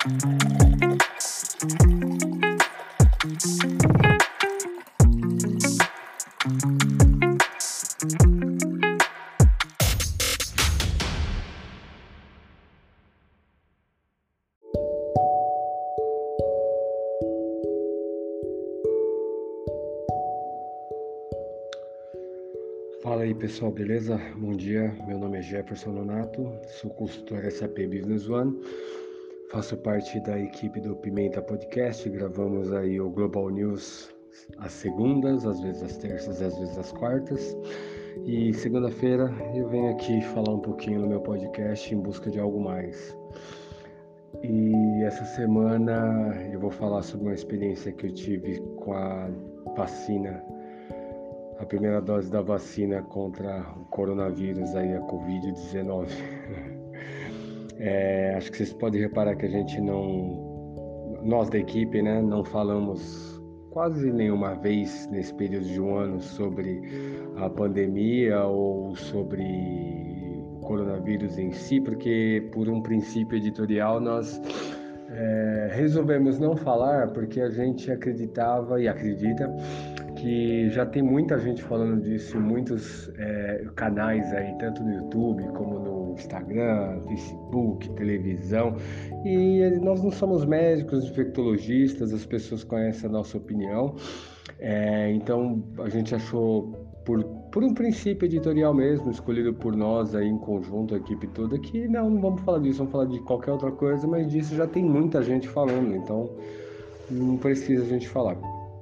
Fala aí pessoal, beleza? Bom dia, meu nome é Jefferson Nonato, sou consultor SAP Business One, faço parte da equipe do Pimenta Podcast, gravamos aí o Global News às segundas, às vezes às terças, às vezes às quartas, e segunda-feira eu venho aqui falar um pouquinho no meu podcast em busca de algo mais. E essa semana eu vou falar sobre uma experiência que eu tive com a vacina, a primeira dose da vacina contra o coronavírus, aí, a Covid-19. Acho que vocês podem reparar que a gente nós da equipe, né, não falamos quase nenhuma vez nesse período de um ano sobre a pandemia ou sobre o coronavírus em si, porque por um princípio editorial nós resolvemos não falar porque a gente acreditava e acredita que já tem muita gente falando disso, muitos canais aí, tanto no YouTube como no Instagram, Facebook, televisão, e nós não somos médicos, infectologistas, as pessoas conhecem a nossa opinião, então a gente achou, por um princípio editorial mesmo, escolhido por nós aí em conjunto, a equipe toda, que não vamos falar disso, vamos falar de qualquer outra coisa, mas disso já tem muita gente falando, então não precisa a gente falar.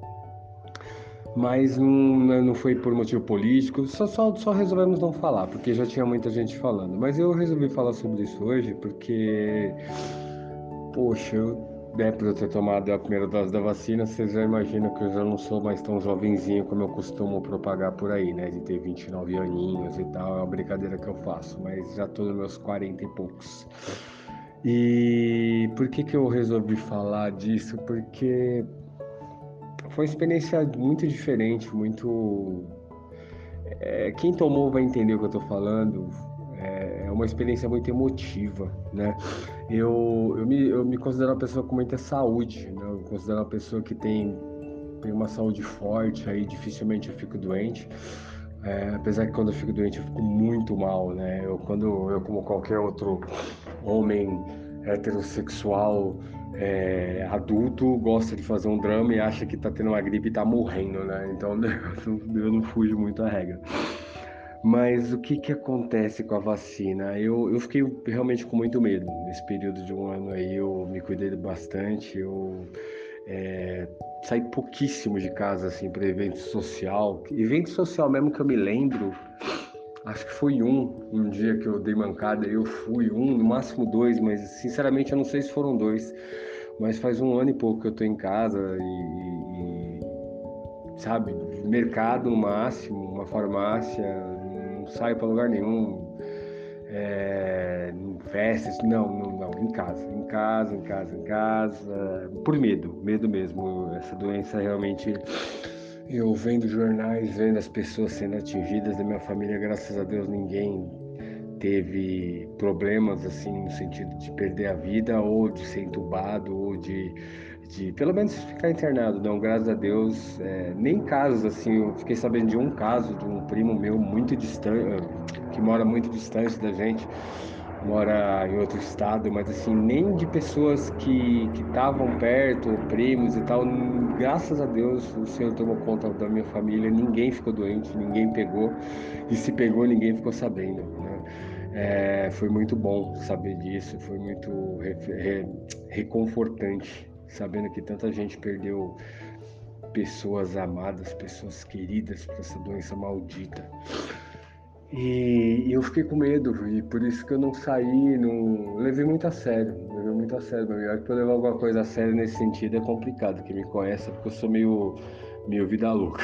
Mas não foi por motivo político, só resolvemos não falar, porque já tinha muita gente falando. Mas eu resolvi falar sobre isso hoje porque, poxa, por eu ter tomado a primeira dose da vacina, vocês já imaginam que eu já não sou mais tão jovenzinho como eu costumo propagar por aí, né? De ter 29 aninhos e tal, é uma brincadeira que eu faço, mas já tô nos meus 40 e poucos. E por que eu resolvi falar disso? Porque foi uma experiência muito diferente, muito. Quem tomou vai entender o que eu estou falando. É uma experiência muito emotiva, né? Eu me considero uma pessoa com muita saúde, né? Eu me considero uma pessoa que tem uma saúde forte, aí dificilmente eu fico doente. Apesar que quando eu fico doente eu fico muito mal, né? Como qualquer outro homem heterossexual adulto, gosta de fazer um drama e acha que tá tendo uma gripe e tá morrendo, né? Então eu não fujo muito à regra. Mas o que acontece com a vacina? Eu fiquei realmente com muito medo. Nesse período de um ano aí eu me cuidei bastante, eu saí pouquíssimo de casa assim para evento social mesmo que eu me lembro. Acho que foi um dia que eu dei mancada, eu fui no máximo dois, mas sinceramente eu não sei se foram dois. Mas faz um ano e pouco que eu tô em casa sabe, mercado no máximo, uma farmácia, não saio para lugar nenhum, festas, não, em casa, por medo mesmo. Essa doença realmente, eu vendo jornais, vendo as pessoas sendo atingidas da minha família, graças a Deus ninguém teve problemas assim no sentido de perder a vida ou de ser entubado ou de pelo menos ficar internado, não, graças a Deus, nem casos assim. Eu fiquei sabendo de um caso de um primo meu muito distante, que mora muito distante da gente, mora em outro estado, mas assim, nem de pessoas que estavam perto, primos e tal. Graças a Deus o Senhor tomou conta da minha família, ninguém ficou doente, ninguém pegou, e se pegou ninguém ficou sabendo, né? Foi muito bom saber disso, foi muito reconfortante, sabendo que tanta gente perdeu pessoas amadas, pessoas queridas para essa doença maldita. E eu fiquei com medo, e por isso que eu não saí, não levei muito a sério, meu. Acho que eu levar alguma coisa a sério nesse sentido é complicado. Quem me conhece é porque eu sou meio vida louca.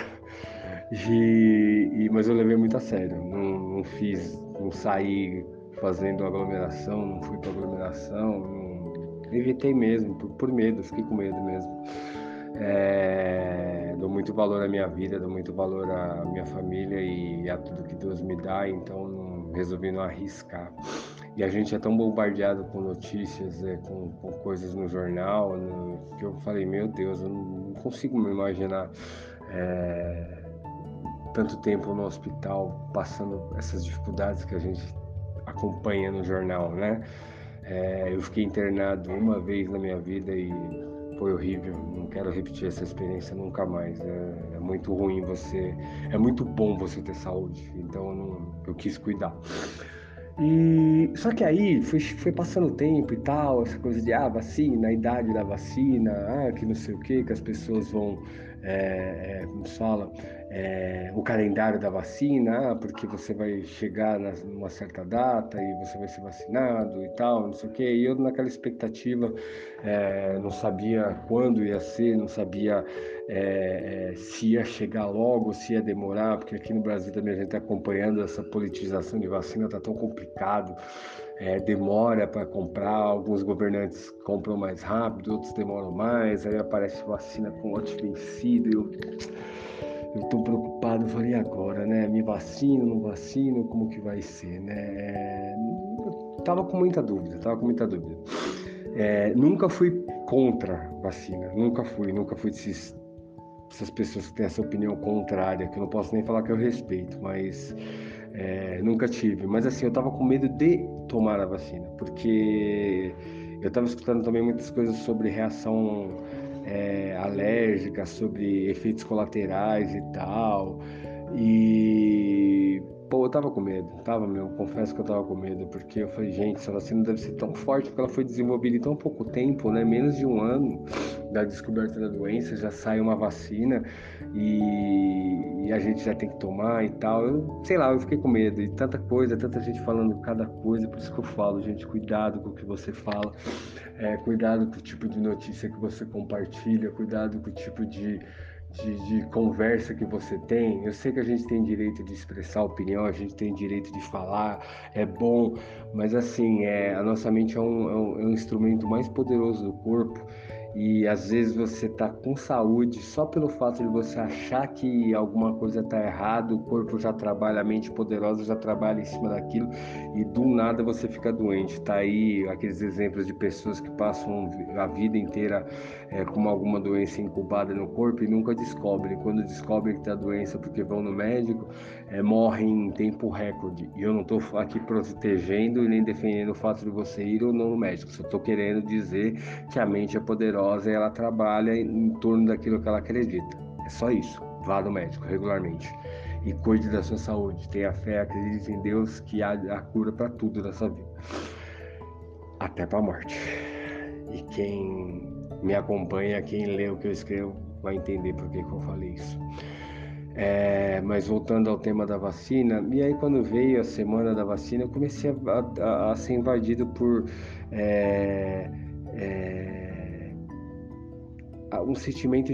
Mas eu levei muito a sério, não saí fazendo aglomeração, não fui para aglomeração, evitei mesmo, por medo, fiquei com medo mesmo. Dou muito valor à minha vida, dou muito valor à minha família e a tudo que Deus me dá, então resolvi não arriscar. E a gente é tão bombardeado com notícias, com coisas no jornal, que eu falei, meu Deus, eu não consigo me imaginar tanto tempo no hospital, passando essas dificuldades que a gente acompanha no jornal, né? Eu fiquei internado uma vez na minha vida e foi horrível. Não quero repetir essa experiência nunca mais. É muito ruim é muito bom você ter saúde. Então eu quis cuidar. E só que aí foi passando o tempo e tal, essa coisa de vacina, a idade da vacina, que não sei o que as pessoas vão, como se fala, o calendário da vacina, porque você vai chegar numa certa data e você vai ser vacinado e tal, não sei o que. E eu naquela expectativa, não sabia quando ia ser, não sabia se ia chegar logo, se ia demorar, porque aqui no Brasil também a gente está acompanhando essa politização de vacina, está tão complicado, demora para comprar, alguns governantes compram mais rápido, outros demoram mais, aí aparece vacina com lote vencido, eu tô preocupado, falei agora, né, me vacino, não vacino, como que vai ser, né, eu tava com muita dúvida. Nunca fui contra vacina, nunca fui essas pessoas que têm essa opinião contrária, que eu não posso nem falar que eu respeito, mas nunca tive. Mas assim, eu tava com medo de tomar a vacina, porque eu tava escutando também muitas coisas sobre reação alérgica, sobre efeitos colaterais e tal. E eu tava com medo, confesso que eu tava com medo, porque eu falei, gente, essa vacina deve ser tão forte, porque ela foi desenvolvida em tão pouco tempo, né? Menos de um ano da descoberta da doença, já sai uma vacina e a gente já tem que tomar e tal. Sei lá, eu fiquei com medo, e tanta coisa, tanta gente falando cada coisa, por isso que eu falo, gente, cuidado com o que você fala, cuidado com o tipo de notícia que você compartilha, cuidado com o tipo de conversa que você tem. Eu sei que a gente tem direito de expressar opinião, a gente tem direito de falar, é bom, mas assim, a nossa mente é um instrumento mais poderoso do corpo. E às vezes você tá com saúde, só pelo fato de você achar que alguma coisa tá errada, o corpo já trabalha, a mente poderosa já trabalha em cima daquilo, e do nada você fica doente. Tá aí aqueles exemplos de pessoas que passam a vida inteira com alguma doença incubada no corpo e nunca descobrem. Quando descobrem que tem a doença porque vão no médico, morrem em tempo recorde. E eu não estou aqui protegendo e nem defendendo o fato de você ir ou não no médico. Só estou querendo dizer que a mente é poderosa e ela trabalha em torno daquilo que ela acredita. É só isso. Vá no médico regularmente e cuide da sua saúde. Tenha fé, acredite em Deus, que há a cura para tudo nessa vida, até para a morte. E quem me acompanha, quem lê o que eu escrevo, vai entender por que eu falei isso. Mas voltando ao tema da vacina, e aí quando veio a semana da vacina, eu comecei a ser invadido por um sentimento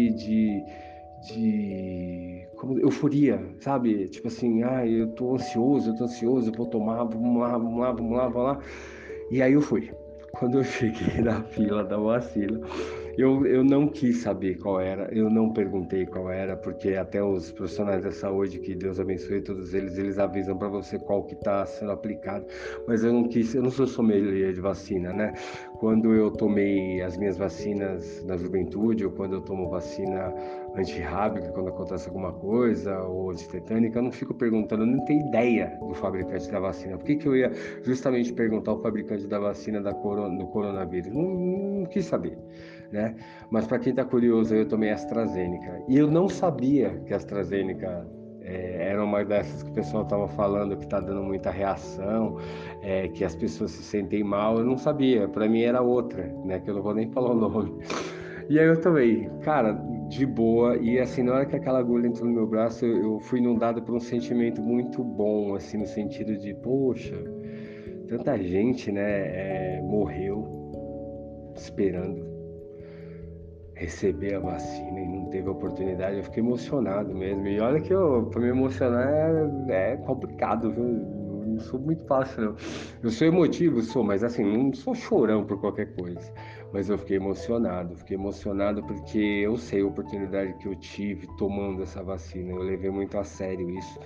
de como euforia, sabe? Tipo assim, eu tô ansioso, vou tomar, vamos lá. E aí eu fui. Quando eu cheguei na fila da vacina, eu não quis saber qual era, eu não perguntei qual era, porque até os profissionais da saúde, que Deus abençoe todos eles avisam para você qual que está sendo aplicado, mas eu não sou sommelier de vacina, né? Quando eu tomei as minhas vacinas na juventude, ou quando eu tomo vacina antirrábica, quando acontece alguma coisa, ou de tetânica, eu não fico perguntando, eu não tenho ideia do fabricante da vacina. Por que eu ia justamente perguntar ao fabricante da vacina do coronavírus? Não quis saber, né? Mas para quem está curioso, eu tomei AstraZeneca. E eu não sabia que a AstraZeneca era uma dessas que o pessoal estava falando que está dando muita reação, que as pessoas se sentem mal. Eu não sabia, para mim era outra, né? Que eu não vou nem falar o nome. E aí eu tomei, cara, de boa. E assim, na hora que aquela agulha entrou no meu braço, eu fui inundado por um sentimento muito bom, assim, no sentido de, poxa, tanta gente, né, morreu esperando receber a vacina e não teve oportunidade. Eu fiquei emocionado mesmo. E olha que para me emocionar é complicado, viu? Não sou muito fácil, não. Eu sou emotivo, mas assim, não sou chorão por qualquer coisa. Mas eu fiquei emocionado porque eu sei a oportunidade que eu tive tomando essa vacina. Eu levei muito a sério isso.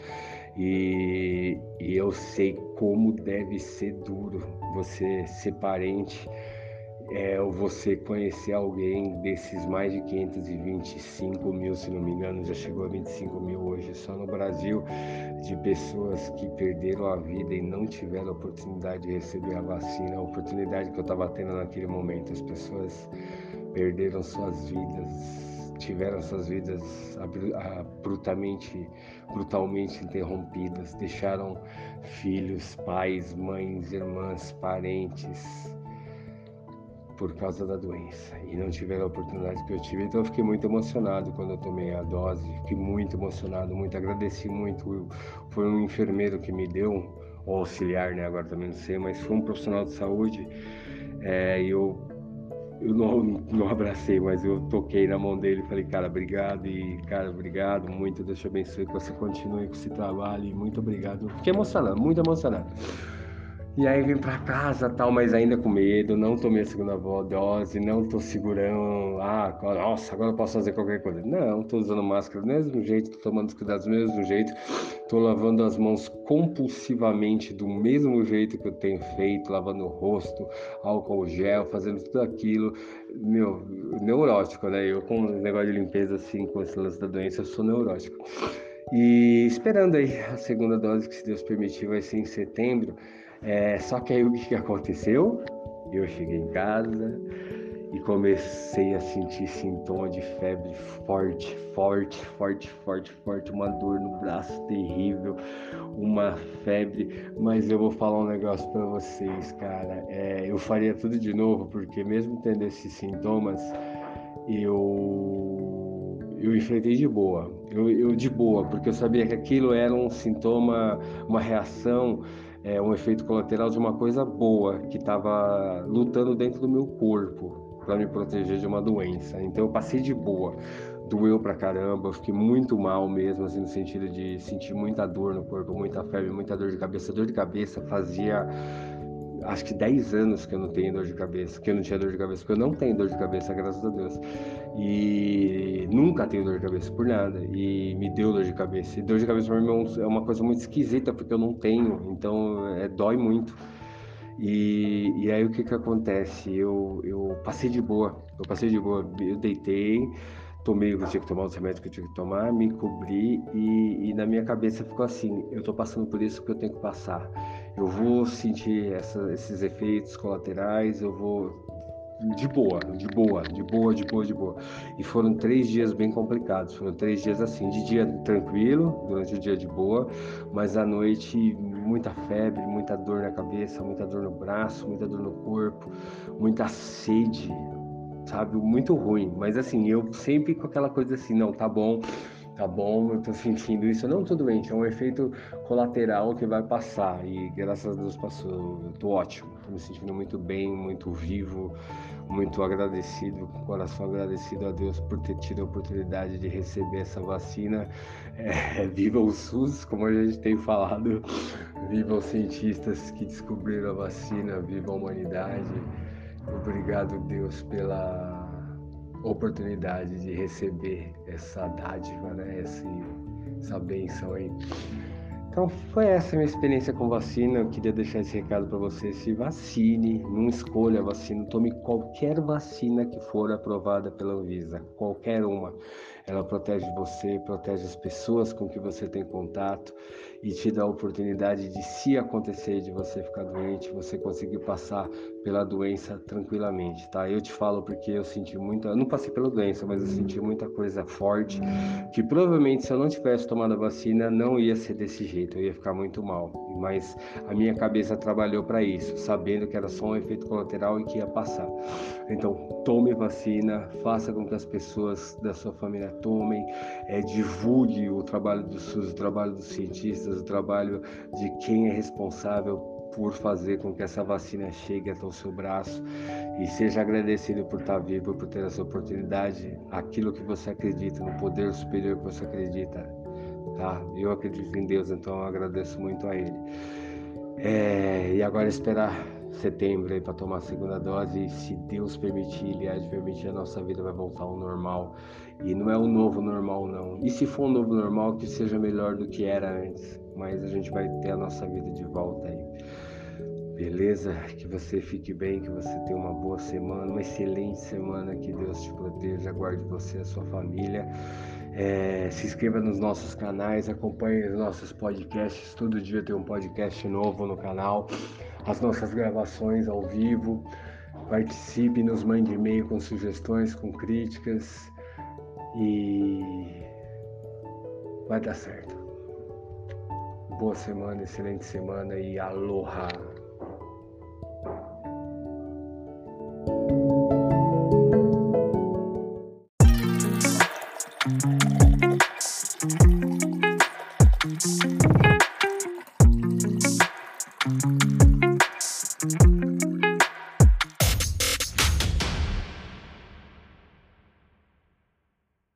E eu sei como deve ser duro você ser parente, ou você conhecer alguém desses mais de 525 mil, se não me engano, já chegou a 25 mil hoje só no Brasil, de pessoas que perderam a vida e não tiveram a oportunidade de receber a vacina, a oportunidade que eu estava tendo naquele momento. As pessoas perderam suas vidas, tiveram suas vidas brutalmente interrompidas, deixaram filhos, pais, mães, irmãs, parentes por causa da doença e não tiveram a oportunidade que eu tive. Então eu fiquei muito emocionado quando eu tomei a dose, fiquei muito emocionado, muito, agradeci muito. Foi um enfermeiro que me deu, ou auxiliar, né, agora também não sei, mas foi um profissional de saúde. Eu não abracei, mas eu toquei na mão dele e falei, cara, obrigado, e cara, obrigado muito, Deus te abençoe, que você continue com esse trabalho, e muito obrigado. Fiquei emocionado, muito emocionado. E aí vim pra casa, tal, mas ainda com medo, não tomei a segunda dose, não tô segurando, nossa, agora eu posso fazer qualquer coisa. Não, tô usando máscara do mesmo jeito, tô tomando os cuidados do mesmo jeito, tô lavando as mãos compulsivamente do mesmo jeito que eu tenho feito, lavando o rosto, álcool gel, fazendo tudo aquilo. Meu, neurótico, né? Eu com o negócio de limpeza, assim, com esse lance da doença, eu sou neurótico. E esperando aí a segunda dose, que se Deus permitir vai ser em setembro. Só que aí o que aconteceu? Eu cheguei em casa e comecei a sentir sintoma de febre forte, uma dor no braço terrível, uma febre. Mas eu vou falar um negócio pra vocês, cara. Eu faria tudo de novo, porque mesmo tendo esses sintomas, eu enfrentei de boa. Eu de boa, porque eu sabia que aquilo era um sintoma, uma reação, um efeito colateral de uma coisa boa que estava lutando dentro do meu corpo para me proteger de uma doença. Então eu passei de boa. Doeu pra caramba, eu fiquei muito mal mesmo, assim, no sentido de sentir muita dor no corpo, muita febre, muita dor de cabeça. Dor de cabeça fazia acho que 10 anos que eu não tenho dor de cabeça, que eu não tinha dor de cabeça, porque eu não tenho dor de cabeça, graças a Deus. E nunca tenho dor de cabeça por nada. E me deu dor de cabeça. E dor de cabeça para mim é uma coisa muito esquisita, porque eu não tenho, então dói muito. E aí o que acontece? Eu passei de boa, eu deitei, tomei o que eu tinha que tomar, os remédios que eu tinha que tomar, me cobri e na minha cabeça ficou assim, eu tô passando por isso que eu tenho que passar. Eu vou sentir esses efeitos colaterais, eu vou de boa, de boa, de boa, de boa, de boa. E foram 3 dias bem complicados, foram 3 dias assim, de dia tranquilo, durante o dia de boa, mas à noite muita febre, muita dor na cabeça, muita dor no braço, muita dor no corpo, muita sede, sabe? Muito ruim, mas assim, eu sempre com aquela coisa assim, não, tá bom, eu tô sentindo isso. Não, tudo bem, é um efeito colateral que vai passar e graças a Deus passou. Eu tô ótimo, tô me sentindo muito bem, muito vivo, muito agradecido, com o coração agradecido a Deus por ter tido a oportunidade de receber essa vacina. Viva o SUS, como a gente tem falado, viva os cientistas que descobriram a vacina, viva a humanidade. Obrigado, Deus, pela oportunidade de receber essa dádiva, né? Essa bênção aí. Então, foi essa a minha experiência com vacina. Eu queria deixar esse recado para você. Se vacine, não escolha a vacina. Tome qualquer vacina que for aprovada pela Anvisa, qualquer uma. Ela protege você, protege as pessoas com que você tem contato e te dá a oportunidade de, se acontecer de você ficar doente, você conseguir passar pela doença tranquilamente, tá? Eu te falo porque eu senti muita... Eu não passei pela doença, mas eu senti muita coisa forte, que provavelmente se eu não tivesse tomado a vacina, não ia ser desse jeito, eu ia ficar muito mal. Mas a minha cabeça trabalhou para isso, sabendo que era só um efeito colateral e que ia passar. Então, tome vacina, faça com que as pessoas da sua família tomem, divulgue o trabalho do SUS, o trabalho dos cientistas, o trabalho de quem é responsável por fazer com que essa vacina chegue até o seu braço, e seja agradecido por estar vivo, por ter essa oportunidade, aquilo que você acredita, no poder superior que você acredita, tá? Eu acredito em Deus, então eu agradeço muito a Ele. E agora esperar setembro aí para tomar a segunda dose e, se Deus permitir, Ele há de permitir, a nossa vida vai voltar ao normal. E não é o novo normal, não. E se for um novo normal, que seja melhor do que era antes. Mas a gente vai ter a nossa vida de volta aí. Beleza? Que você fique bem, que você tenha uma boa semana, uma excelente semana, que Deus te proteja, guarde você e a sua família. Se inscreva nos nossos canais, acompanhe os nossos podcasts, todo dia tem um podcast novo no canal, as nossas gravações ao vivo. Participe, nos mande e-mail com sugestões, com críticas e vai dar certo. Boa semana, excelente semana e aloha!